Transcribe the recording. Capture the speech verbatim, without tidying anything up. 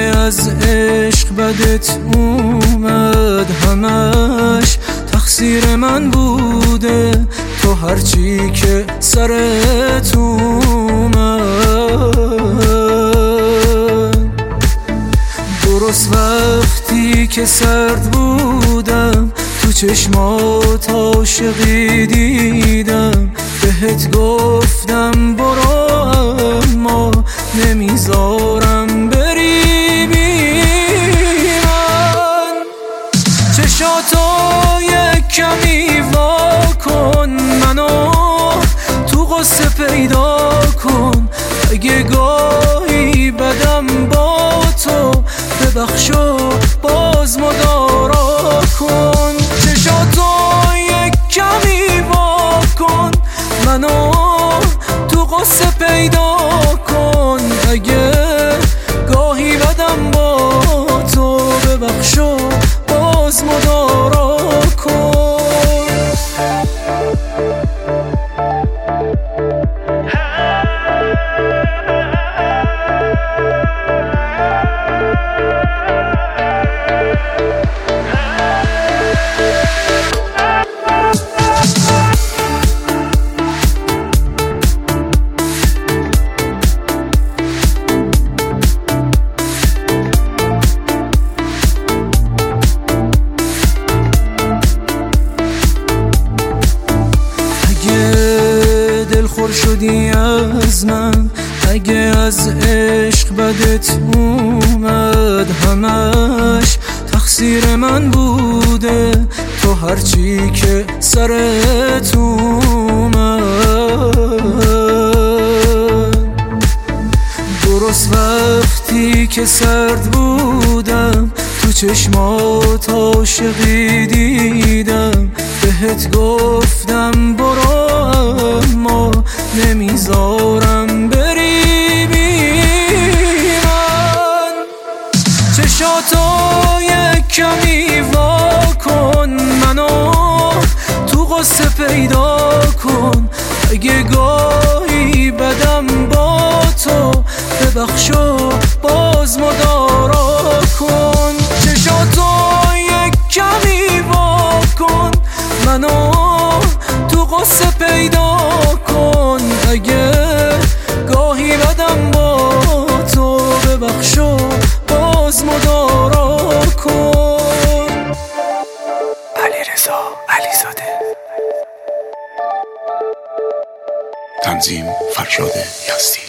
از عشق بدت اومد همش تقصیر من بوده، تو هرچی که سرت اومد. درست وقتی که سرد بودم تو چشمات عاشقی دیدم، بهت گفتم برو اما نمیذارم بری بی من. چشاتو یک کمی وا کن، منو تو غصه پیدا کن، اگه گاهی بدم با تو ببخشو باز مدارا کن. چشاتو یک کمی وا کن، منو تو غصه پیدا کن، اگه گاهی بدم با تو ببخشو باز مدارا کن. دلخور شدی از من، اگه از عشق بدت اومد همش تقصیر من بوده، تو هرچی که سرت اومد. درست وقتی که سرد بودم تو چشمات عاشقی دیدم، بهت گفتم برو اما نمیذارم بری بی من. چشاتو یک کمی وا کن، منو تو غصه پیدا کن، اگه گاهی بدم با تو ببخشو باز مدارا کن. چشاتو یک کمی وا کن، منو تو غصه پیدا کن، اگه گاهی بدم با تو ببخشو باز مدارا کن. علیرضا علیزاده. تنظیم فرشاد یزدی.